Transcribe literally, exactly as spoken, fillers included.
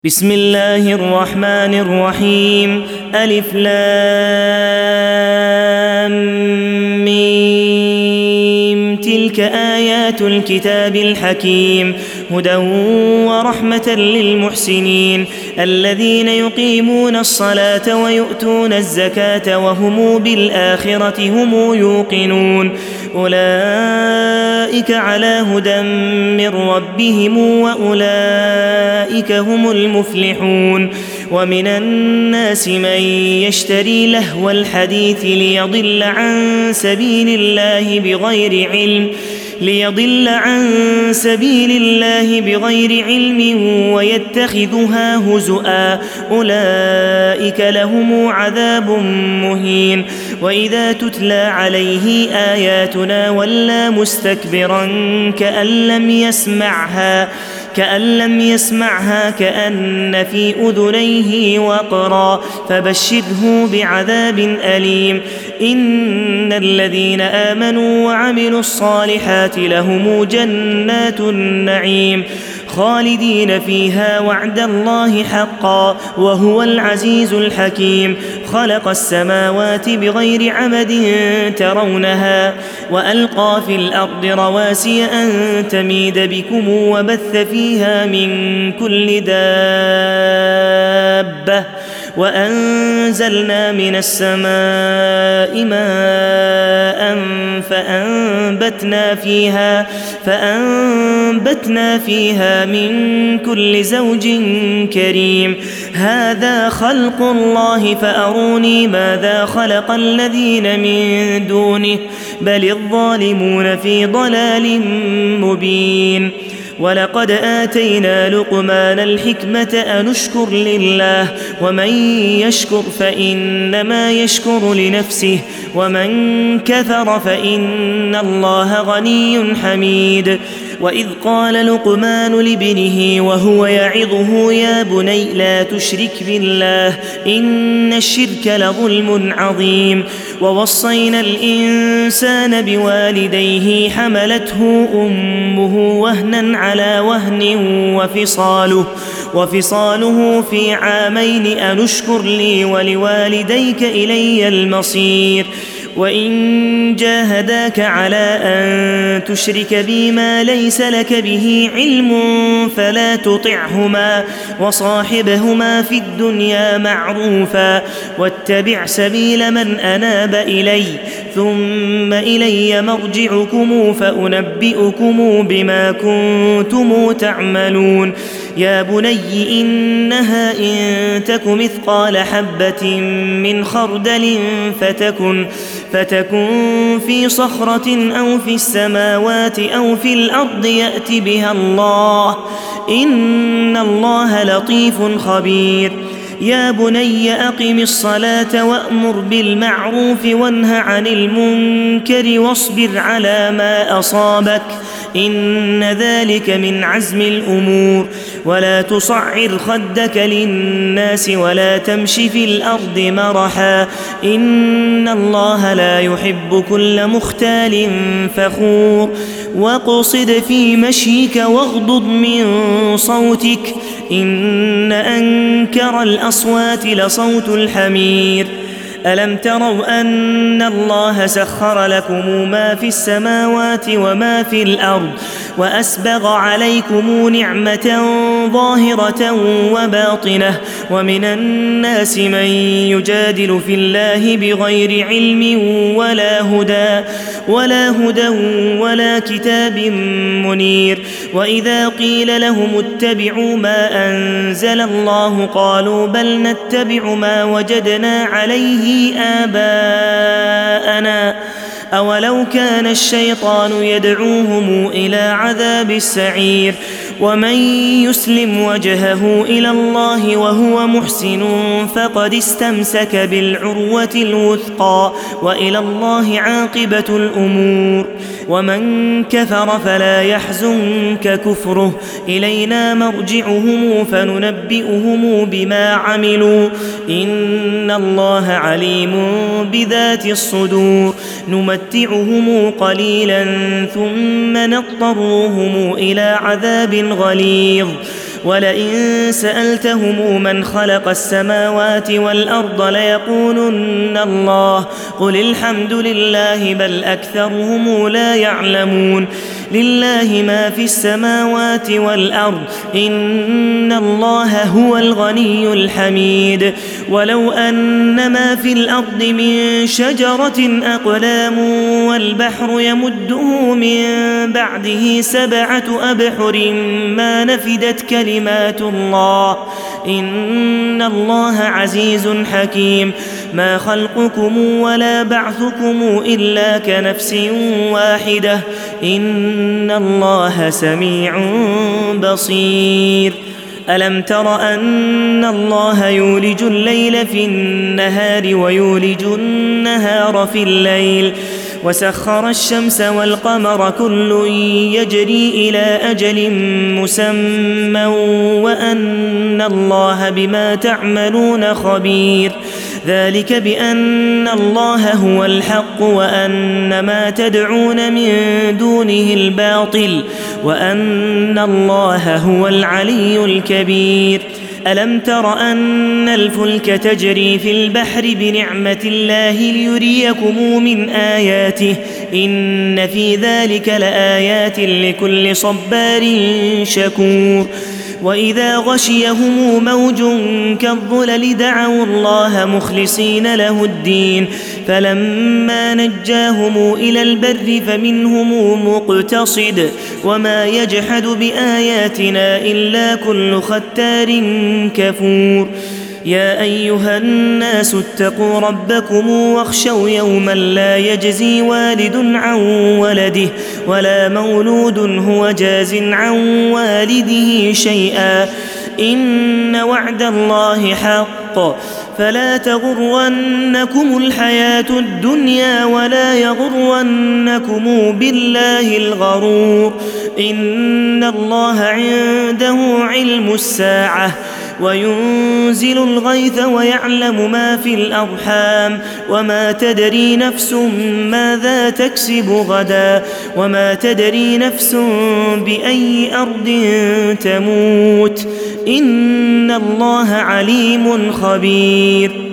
بسم الله الرحمن الرحيم. ألف لام ميم. تلك آيات الكتاب الحكيم هدى ورحمة للمحسنين الذين يقيمون الصلاة ويؤتون الزكاة وهم بالآخرة هم يوقنون أولئك على هدى من ربهم وأولئك هم المفلحون. ومن الناس من يشتري لهو الحديث ليضل عن سبيل الله بغير علم ليضل عن سبيل الله بغير علم ويتخذها هزؤا أولئك لهم عذاب مهين. وإذا تتلى عليه آياتنا ولى مستكبرا كأن لم يسمعها كأن لم يسمعها كأن في أذنيه وقرا فبشره بعذاب أليم. إن الذين آمنوا وعملوا الصالحات لهم جنات النعيم خالدين فيها وعد الله حقا وهو العزيز الحكيم. خلق السماوات بغير عمد ترونها وألقى في الأرض رواسي أن تميد بكم وبث فيها من كل دابة وأنزلنا من السماء ماء فأنبتنا فيها فأنبتنا فيها من كل زوج كريم. هذا خلق الله فأروني ماذا خلق الذين من دونه بل الظالمون في ضلال مبين. ولقد آتينا لقمان الحكمة أن اشكر لله ومن يشكر فإنما يشكر لنفسه ومن كفر فإن الله غني حميد. وإذ قال لقمان لابنه وهو يعظه يا بني لا تشرك بالله إن الشرك لظلم عظيم. ووصينا الإنسان بوالديه حملته أمه وهنا على وهن وفصاله, وفصاله في عامين أن اشكر لي ولوالديك إلي المصير. وإن جاهداك على أن تشرك بي ما ليس لك به علم فلا تطعهما وصاحبهما في الدنيا معروفا واتبع سبيل من أناب إلي ثم إلي مرجعكم فأنبئكم بما كنتم تعملون. يا بني إنها إن تك مثقال حبة من خردل فتكن فتكن في صخرة أو في السماوات أو في الأرض يأت بها الله إن الله لطيف خبير. يا بني أقم الصلاة وأمر بالمعروف وانه عن المنكر واصبر على ما أصابك إن ذلك من عزم الأمور. ولا تصعر خدك للناس ولا تمش في الأرض مرحا إن الله لا يحب كل مختال فخور. واقصد في مشيك واغضض من صوتك إن أنكر الأصوات لصوت الحمير. ألم تروا أن الله سخر لكم ما في السماوات وما في الأرض وأسبغ عليكم نعمة ظاهرة وباطنة ومن الناس من يجادل في الله بغير علم ولا هدى ولا هدى ولا كتاب منير. وإذا قيل لهم اتبعوا ما أنزل الله قالوا بل نتبع ما وجدنا عليه آباءنا أولو كان الشيطان يدعوهم إلى عذاب السعير. ومن يسلم وجهه إلى الله وهو محسن فقد استمسك بالعروة الوثقى وإلى الله عاقبة الأمور. ومن كفر فلا يحزنك كفره إلينا مرجعهم فننبئهم بما عملوا إن الله عليم بذات الصدور. نمتعهم قليلا ثم نضطرهم إلى عذاب غليظ ولئن سألتهم من خلق السماوات والأرض ليقولن الله قل الحمد لله بل أكثرهم لا يعلمون لله ما في السماوات والأرض إن الله هو الغني الحميد ولو أن ما في الأرض من شجرة أقلام والبحر يمده من بعده سبعة أبحر ما نفدت كلمات الله إن الله عزيز حكيم ما خلقكم ولا بعثكم إلا كنفس واحدة إن الله سميع بصير ألم تر أن الله يولج الليل في النهار ويولج النهار في الليل وسخر الشمس والقمر كل يجري إلى أجل مسمى وأن الله بما تعملون خبير ذلك بأن الله هو الحق وأن ما تدعون من دونه الباطل وأن الله هو العلي الكبير ألم تر أن الفلك تجري في البحر بنعمة الله ليريكم من آياته إن في ذلك لآيات لكل صبار شكور وإذا غشيهم موج كالظلل دعوا الله مخلصين له الدين فلما نجاهم إلى البر فمنهم مقتصد وما يجحد بآياتنا إلا كل ختار كفور يا أيها الناس اتقوا ربكم واخشوا يوما لا يجزي والد عن ولده ولا مولود هو جاز عن والده شيئا إن وعد الله حق فلا تغرنكم الحياة الدنيا ولا يغرنكم بالله الغرور إن الله عنده علم الساعة وينزل الغيث ويعلم ما في الأرحام وما تدري نفس ماذا تكسب غدا وما تدري نفس بأي أرض تموت إن الله عليم خبير